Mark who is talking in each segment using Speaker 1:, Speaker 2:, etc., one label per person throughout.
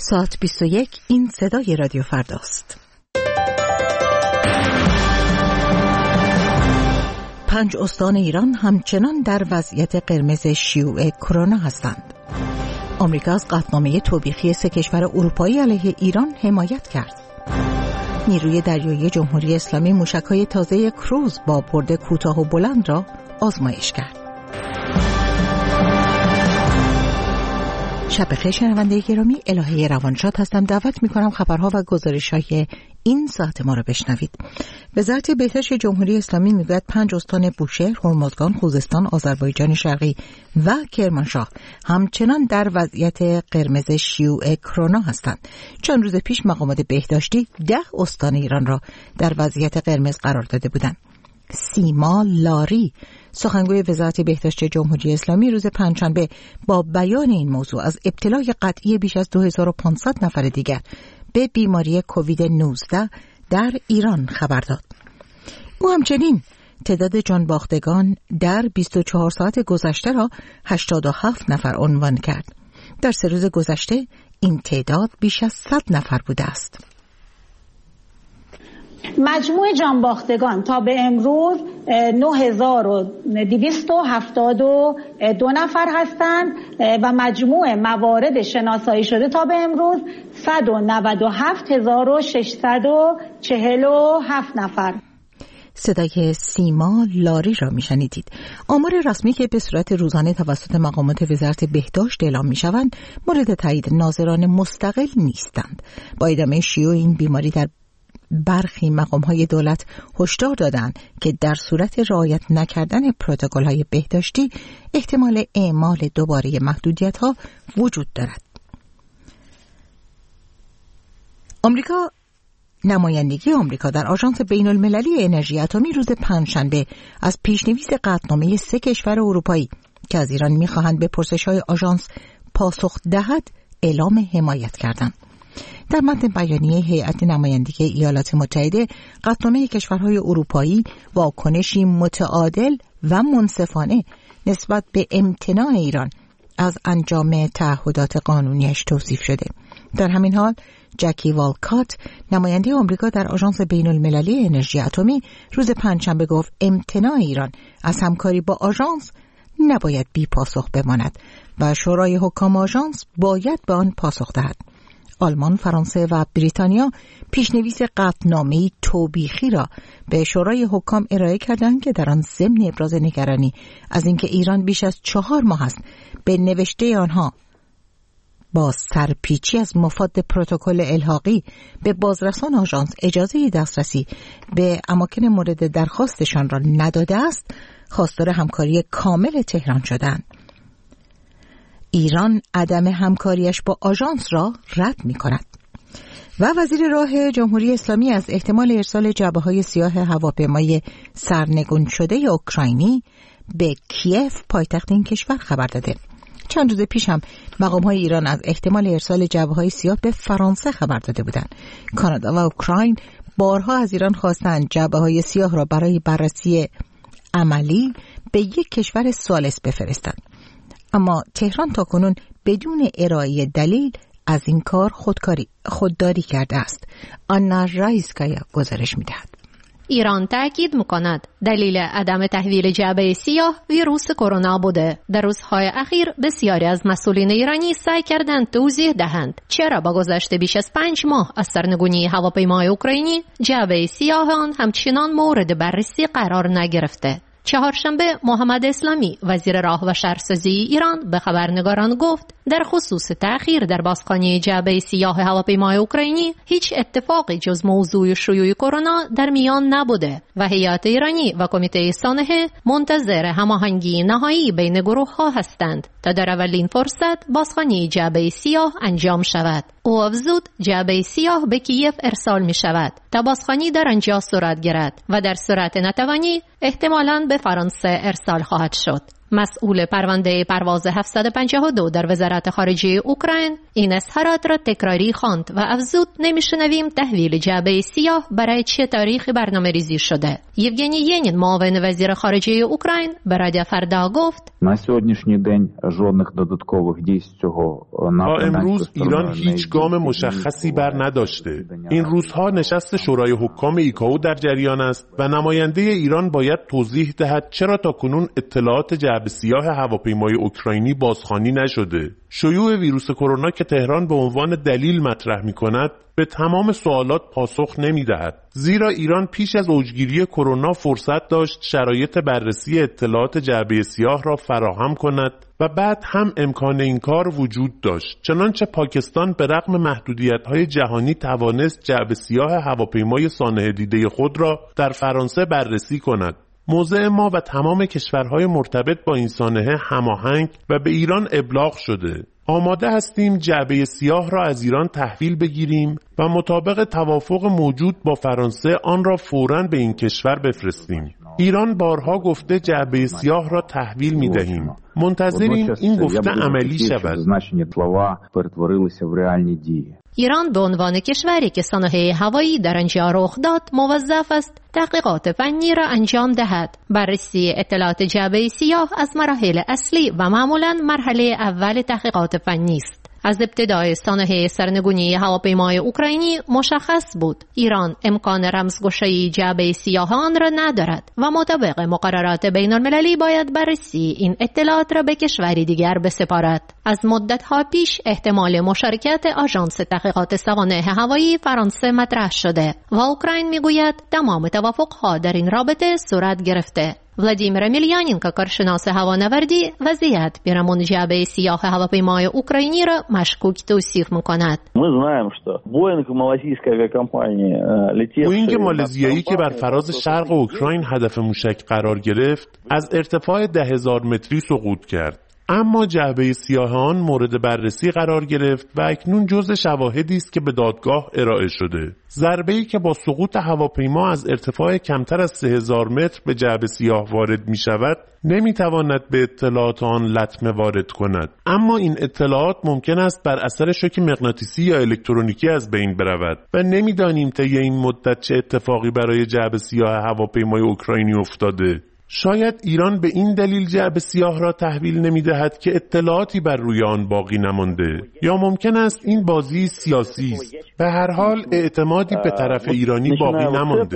Speaker 1: ساعت 21 این صدای رادیو فرداست. 5 استان ایران همچنان در وضعیت قرمز شیوع کرونا هستند. آمریکا از قطعنامه توبیخی 3 کشور اروپایی علیه ایران حمایت کرد. نیروی دریایی جمهوری اسلامی موشک‌های تازه کروز با برد کوتاه و بلند را آزمایش کرد. شب بخیر شنونده گرامی، الهه روانشاد هستم. دعوت می‌کنم خبرها و گزارش‌های این ساعت ما را بشنوید. وزارت بهداشت جمهوری اسلامی میگوید 5 استان بوشهر، هرمزگان، خوزستان، آذربایجان شرقی و کرمانشاه همچنان در وضعیت قرمز شیوع کرونا هستند. چند روز پیش مقامات بهداشتی 10 استان ایران را در وضعیت قرمز قرار داده بودند. سیما لاری، سخنگوی وزارت بهداشت جمهوری اسلامی، روز پنجشنبه با بیان این موضوع از ابتلای قطعی بیش از 2500 نفر دیگر به بیماری کووید 19 در ایران خبر داد. او همچنین تعداد جانباختگان در 24 ساعت گذشته را 87 نفر عنوان کرد. در 3 روز گذشته این تعداد بیش از 100 نفر بوده است.
Speaker 2: مجموع جانباختگان تا به امروز 9272 نفر هستند و مجموع موارد شناسایی شده تا به امروز 197647 نفر.
Speaker 1: صدای سیما لاری را میشنیدید. آمار رسمی که به صورت روزانه توسط مقامات وزارت بهداشت اعلام میشوند مورد تایید ناظران مستقل نیستند. با ادامه شیوع این بیماری در برخی مقام‌های دولت هشدار دادند که در صورت رعایت نکردن پروتکل‌های بهداشتی احتمال اعمال دوباره محدودیت‌ها وجود دارد. نمایندگی آمریکا در آژانس بین‌المللی انرژی اتمی روز پنجشنبه از پیشنویس قطعنامه 3 کشور اروپایی که از ایران می‌خواهند به پرسش‌های آژانس پاسخ دهد اعلام حمایت کردند. در متن بیانیه هیئت نمایندگی ایالات متحده، قطعنامه کشورهای اروپایی واکنشی متعادل و منصفانه نسبت به امتناع ایران از انجام تعهدات قانونیش توصیف شده. در همین حال جکی والکات، نماینده آمریکا در آژانس بین‌المللی انرژی اتمی، روز پنجشنبه گفت امتناع ایران از همکاری با آژانس نباید بی پاسخ بماند و شورای حکام آژانس باید به آن پاسخ دهد. آلمان، فرانسه و بریتانیا پیشنویس قطعنامه‌ای توبیخی را به شورای حکام ارائه کردند که در آن ضمن ابراز نگرانی از اینکه ایران بیش از 4 ماه است به نوشته آنها با سرپیچی از مفاد پروتکل الحاقی به بازرسان آژانس اجازه دسترسی به اماکن مورد درخواستشان را نداده است، خواستار همکاری کامل تهران شدند. ایران عدم همکاریش با آژانس را رد می کند. و وزیر راه جمهوری اسلامی از احتمال ارسال جعبه‌های سیاه هواپیمای سرنگون شده اوکراینی به کیف، پایتخت این کشور، خبر داده. چند روز پیش هم مقام‌های ایران از احتمال ارسال جعبه‌های سیاه به فرانسه خبر داده بودند. کانادا و اوکراین بارها از ایران خواستند جعبه‌های سیاه را برای بررسی عملی به یک کشور ثالث بفرستند. اما تهران تاکنون بدون ارائه دلیل از این کار خودداری کرده است. آنا رایسکایا گزارش می‌دهد.
Speaker 3: ایران تاکید می‌کند دلیل عدم تحویل جعبه سیاه ویروس کرونا بوده. در روزهای اخیر بسیاری از مسئولین ایرانی سعی کردند توضیح دهند چرا با گذشت بیش از 5 ماه از سرنگونی هواپیمای اوکراینی جعبه سیاه آن همچنان مورد بررسی قرار نگرفته. چهارشنبه محمد اسلامی، وزیر راه و شهرسازی ایران، به خبرنگاران گفت در خصوص تأخیر در بازخوانی جعبه سیاه هواپیمای اوکراینی هیچ اتفاقی جز موضوع شیوع کرونا در میان نبوده و هیئت ایرانی و کمیته سانحه منتظر هماهنگی نهایی بین گروه‌ها هستند تا در اولین فرصت بازخوانی جعبه سیاه انجام شود. او افزود جعبه سیاه به کیف ارسال می شود تا بازخوانی در آنجا صورت گیرد و در صورت نتوانی احتمالاً به فرانسه ارسال خواهد شد. مسئول پرونده پرواز 752 در وزارت خارجه اوکراین این اظهارات را تکراری خواند و افزود نمیشنویم تحویل جعبه سیاه برای چه تاریخی برنامه‌ریزی شده. یوگنی ینین معاون وزیر خارجه اوکراین به رادیو فردا گفت
Speaker 4: на сьогоднішній день жодних додаткових дій з цього
Speaker 5: تا امروز ایران هیچ گام مشخصی بر نداشته. این روزها نشست شورای حکام ایکائو در جریان است و نماینده ایران باید توضیح دهد چرا تاکنون اطلاعات جعبه سیاه هواپیمای اوکراینی بازخوانی نشده. شیوع ویروس کرونا که تهران به عنوان دلیل مطرح می‌کند به تمام سوالات پاسخ نمی‌دهد. زیرا ایران پیش از اوجگیری کرونا فرصت داشت شرایط بررسی اطلاعات جعبه سیاه را فراهم کند و بعد هم امکان این کار وجود داشت. چنانچه پاکستان به رغم محدودیت‌های جهانی توانست جعبه سیاه هواپیمای سانحه دیده خود را در فرانسه بررسی کند. موضع ما و تمام کشورهای مرتبط با این سانحه هماهنگ و به ایران ابلاغ شده. آماده هستیم جعبه سیاه را از ایران تحویل بگیریم و مطابق توافق موجود با فرانسه آن را فوراً به این کشور بفرستیم. ایران بارها گفته جعبه سیاه را تحویل می دهیم. منتظریم این گفته عملی شود.
Speaker 3: ایران به عنوان کشوری که صنایع هوایی در آنجا رخ داد موظف است تحقیقات فنی را انجام دهد. بررسی اطلاعات جعبه سیاه از مراحل اصلی و معمولاً مرحله اول تحقیقات فنی است. از ابتدای صنایع سرنگونی هواپیمای اوکراینی مشخص بود ایران امکان رمزگشایی جعبه سیاه آن را ندارد و مطابق مقررات بین المللی باید بررسی این اطلاعات را به کشوری دیگر بسپارد. از مدت‌ها پیش احتمال مشارکت آژانس تحقیقات سوانح هوایی فرانسه مطرح شده و اوکراین میگوید تمام توافق‌ها در این رابطه صورت گرفته. ولادیمیر میلیانینکو کارشناس هوانوردی وضعیت پیرامون جعبه سیاه هواپیمای اوکراینی را مشکوک توصیف می‌کند.
Speaker 5: بوئینگ مالزیایی که بر فراز شرق اوکراین هدف موشک قرار گرفت، از ارتفاع 10,000 متری سقوط کرد. اما جعبه سیاه آن مورد بررسی قرار گرفت و اکنون جزء شواهدی است که به دادگاه ارائه شده. ضربه‌ای که با سقوط هواپیما از ارتفاع کمتر از 3,000 متر به جعبه سیاه وارد می شود نمیتواند به اطلاعات آن لطمه وارد کند. اما این اطلاعات ممکن است بر اثر شوک مغناطیسی یا الکترونیکی از بین برود و نمیدانیم طی این مدت چه اتفاقی برای جعبه سیاه هواپیمای اوکراینی افتاده. شاید ایران به این دلیل جعبه سیاه را تحویل نمی‌دهد که اطلاعاتی بر روی آن باقی نمانده، یا ممکن است این بازی سیاسی است. به هر حال اعتمادی به طرف ایرانی باقی نمانده.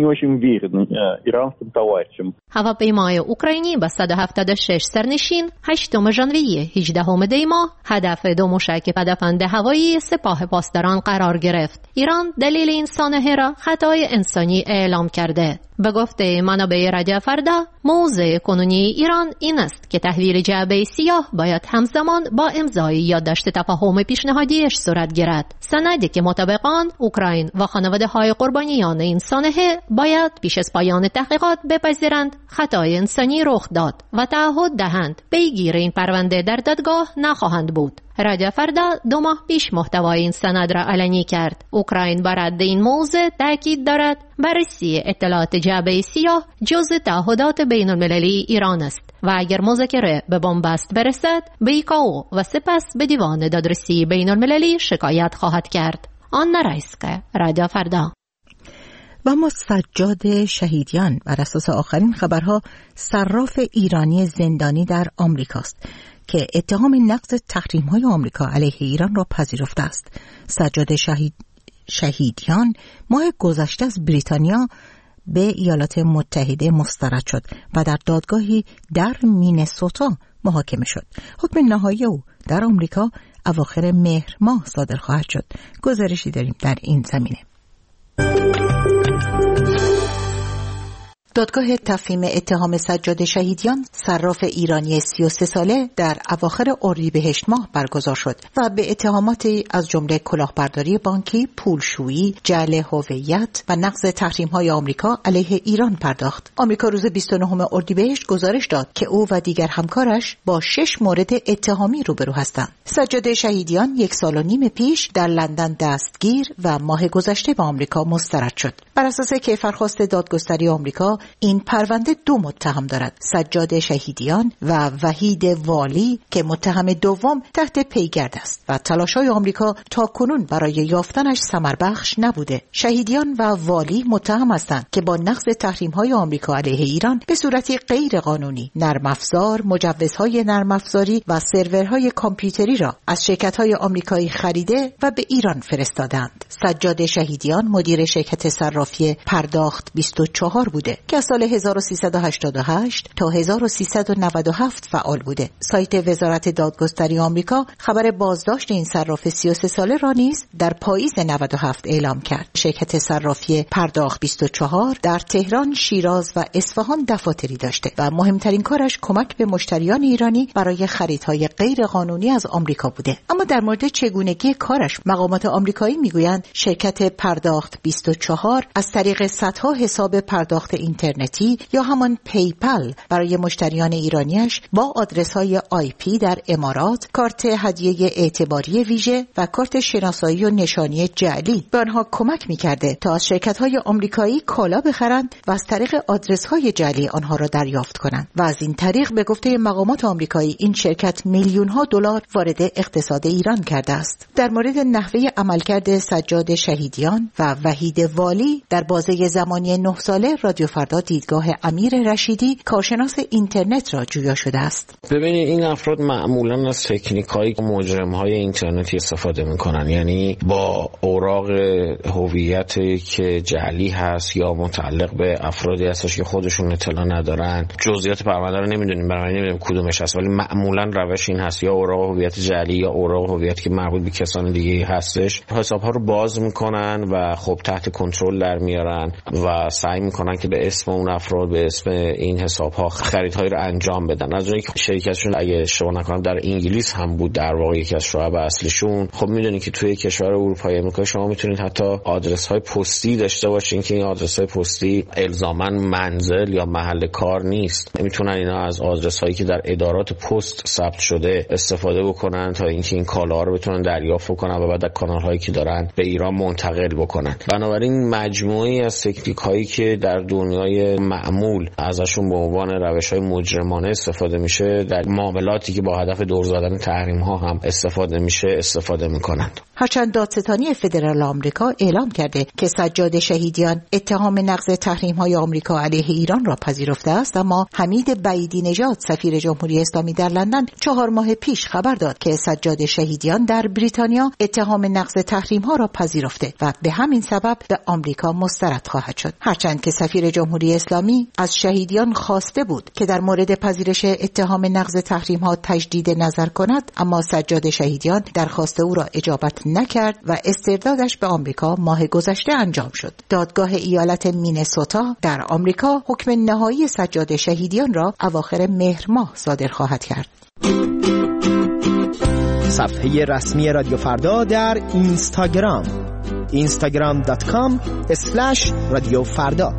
Speaker 3: هواپیمای اوکراینی با 176 سرنشین 8 ژانویه 18 دی ماه هدف 2 موشک پدافند هوایی سپاه پاسداران قرار گرفت. ایران دلیل این سانحه را خطای انسانی اعلام کرده. به گفته منابع رادیو فردا، موضع کنونی ایران این است که تحویل جعبه سیاه باید همزمان با امضای یادداشت تفاهم پیشنهادیش صورت گیرد. سندی که مطابق آن اوکراین و خانواده‌های قربانیان این سانحه باید پیش از پایان تحقیقات بپذیرند خطای انسانی رخ داد و تعهد دهند پیگیر این پرونده در دادگاه نخواهند بود. رادیو فردا 2 ماه پیش محتوای این سند را علنی کرد. اوکراین بر رد این موضوع تاکید دارد بررسی اطلاعات جعبه سیاه جزء تعهدات بین المللی ایران است و اگر مذاکره به بنبست برسد به ایکائو و سپس به دیوان دادرسی بین المللی شکایت خواهد کرد. آنا رایسکه، رادیو فردا.
Speaker 1: و اما سجاد شهیدیان بر اساس آخرین خبرها صراف ایرانی زندانی در آمریکاست که اتهام نقض تحریم‌های آمریکا علیه ایران را پذیرفته است. سجاد شهیدیان ماه گذشته از بریتانیا به ایالات متحده مسترد شد و در دادگاهی در مینسوتا محاکمه شد. حکم نهایی او در آمریکا اواخر مهر ماه صادر خواهد شد. گزارشی داریم در این زمینه. دادگاه تفهیم اتهام سجاد شهیدیان صراف ایرانی 33 ساله در اواخر اردیبهشت ماه برگزار شد و به اتهاماتی از جمله کلاهبرداری بانکی، پولشویی، جعل هویت و نقض تحریم‌های آمریکا علیه ایران پرداخت. آمریکا روز 29 اردیبهشت گزارش داد که او و دیگر همکارش با 6 مورد اتهامی روبرو هستند. سجاد شهیدیان 1.5 سال پیش در لندن دستگیر و ماه گذشته به آمریکا مسترد شد. بر اساس کیفرخواست دادگستری آمریکا این پرونده 2 متهم دارد: سجاد شهیدیان و وحید والی که متهم دوم تحت پیگرد است و تلاش‌های آمریکا تاکنون برای یافتنش ثمربخش نبوده. شهیدیان و والی متهم هستند که با نقض تحریم‌های آمریکا علیه ایران به صورتی غیر قانونی نرم افزار، مجوزهای نرم افزاری و سرورهای کامپیوتری را از شرکت‌های آمریکایی خریده و به ایران فرستادند. سجاد شهیدیان مدیر شرکت صرافی پرداخت 24 بوده که از سال 1388 تا 1397 فعال بوده. سایت وزارت دادگستری آمریکا خبر بازداشت این صراف 33 ساله را نیز در پاییز 97 اعلام کرد. شرکت صرافی پرداخت 24 در تهران، شیراز و اصفهان دفاتری داشته و مهمترین کارش کمک به مشتریان ایرانی برای خریدهای غیر قانونی از آمریکا بوده. اما در مورد چگونگی کارش مقامات آمریکایی میگویند شرکت پرداخت 24 از طریق صدها حساب پرداخت اینترنتی یا همان پیپل برای مشتریان ایرانیش با آدرس‌های IP در امارات، کارت هدیه اعتباری ویژه و کارت شناسایی و نشانی جعلی به آنها کمک می‌کرده تا از شرکت‌های آمریکایی کالا بخرند و از طریق آدرس‌های جعلی آنها را دریافت کنند و از این طریق به گفته مقامات آمریکایی این شرکت میلیون‌ها دلار وارد اقتصاد ایران کرده است. در مورد نحوه عملکرد سجاد شهیدیان و وحید والی در بازه زمانی 9 ساله رادیو فردا دیدگاه امیر رشیدی کارشناس اینترنت را جویا شده است.
Speaker 6: ببینید این افراد معمولا از تکنیک‌های مجرم‌های اینترنتی استفاده می‌کنن، یعنی با اوراق هویتی که جعلی هست یا متعلق به افرادی هستش که خودشون اطلاع ندارن، جزئیات پرونده رو نمی‌دونیم، برای نمی‌دونیم کدومش هست، ولی معمولا روش این هست یا اوراق هویت جعلی یا اوراق هویت که مربوط به کسان دیگه هستش، حساب‌ها رو باز می‌کنن و خب تحت کنترل در میارن و سعی می‌کنن که به اسم اون افراد، به اسم این حساب‌ها خریدهایی رو انجام بدن. از اونجایی که شرکتشون اگه اشتباه نکنم در انگلیس هم بود در واقع یکی از شعب اصلیشون، خب می‌دونید که توی کشور اروپایی آمریکا شما می‌تونید حتی آدرس‌های پستی داشته باشین که این آدرس‌های پستی الزاماً منزل یا محل کار نیست. میتونن اینا از آدرس‌هایی که در ادارات پست ثبت شده استفاده بکنن تا اینکه این کالاها رو بتونن دریافت کنن و بعد از کانال‌هایی که دارن به ایران منتقل بکنن. بنابراین مجموعه‌ای از تکنیک‌هایی که در دنیای معمول ازشون به عنوان روش‌های مجرمانه استفاده میشه، در معاملاتی که با هدف دور زدن تحریم‌ها هم استفاده میکنند.
Speaker 1: هرچند دادستانی فدرال آمریکا اعلام کرده که سجاد شهیدیان اتهام نقض تحریم‌های آمریکا علیه ایران را پذیرفته است، اما حمید بعیدی نژاد سفیر جمهوری اسلامی در لندن 4 ماه پیش خبر داد که سجاد شهیدیان در بریتانیا اتهام نقض تحریم‌ها را پذیرفته و به همین سبب به آمریکا مسترد خواهد شد. هرچند که سفیر جمهوری اسلامی از شهیدیان خواسته بود که در مورد پذیرش اتهام نقض تحریم‌ها تجدید نظر کند، اما سجاد شهیدیان درخواست او را اجابت نکرد و استردادش به آمریکا ماه گذشته انجام شد. دادگاه ایالت مینسوتا در آمریکا حکم نهایی سجاد شهیدیان را اواخر مهر ماه صادر خواهد کرد.
Speaker 7: صفحه رسمی رادیو فردا در اینستاگرام instagram.com/رادیو فردا.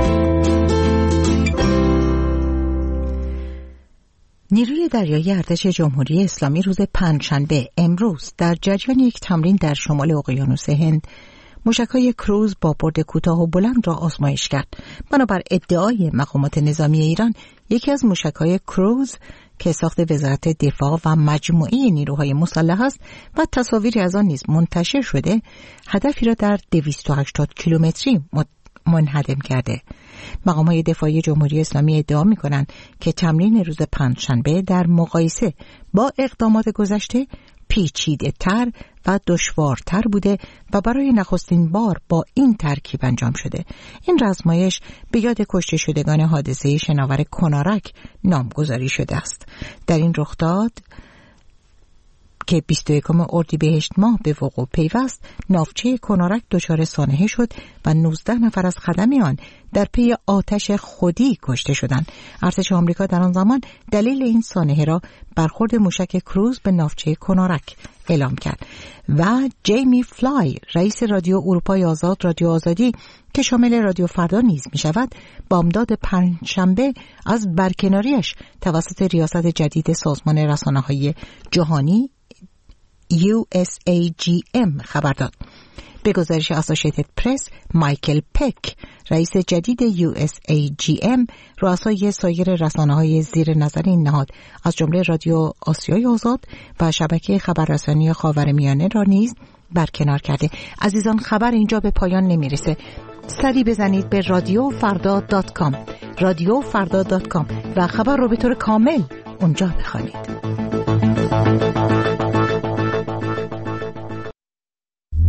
Speaker 1: نیروی دریایی ارتش جمهوری اسلامی روز پنجشنبه امروز در جریان یک تمرین در شمال اقیانوس هند موشک‌های کروز با برد کوتاه و بلند را آزمایش کرد. بنابر ادعای مقامات نظامی ایران، یکی از موشک‌های کروز که ساخت وزارت دفاع و مجموعه نیروهای مسلح است و تصاویری از آن نیز منتشر شده، هدفی را در 280 کیلومتری منهدم کرده. مقامات دفاعی جمهوری اسلامی ادعا می‌کنند که تمرین روز پنجشنبه در مقایسه با اقدامات گذشته پیچیده‌تر و دشوارتر بوده و برای نخستین بار با این ترکیب انجام شده. این آزمایش به یاد کشته شدگان حادثه شناور کنارک نامگذاری شده است. در این رخداد که 21 اردیبهشت ماه به وقوع پیوست، ناوچه کنارک دچار سانحه شد و 19 نفر از خدم آن در پی آتش خودی کشته شدند. ارتش آمریکا در آن زمان دلیل این سانحه را برخورد موشک کروز به ناوچه کنارک اعلام کرد و جیمی فلای، رئیس رادیو اروپای آزاد، رادیو آزادی که شامل رادیو فردا نیز می شود، بامداد پنجشنبه از برکناریش توسط ریاست جدید سازمان رسانه‌های جهانی USAGM خبر داد. به گزارش اسوسییتد پرس، مایکل پک، رئیس جدید USAGM، رؤسای سایر رسانه‌های زیر نظر این نهاد از جمله رادیو آسیای آزاد و شبکه خبررسانی خاورمیانه را نیز برکنار کرده. عزیزان، خبر اینجا به پایان نمیرسه. سری بزنید به radiofrda.com و خبر رو به طور کامل اونجا بخوانید.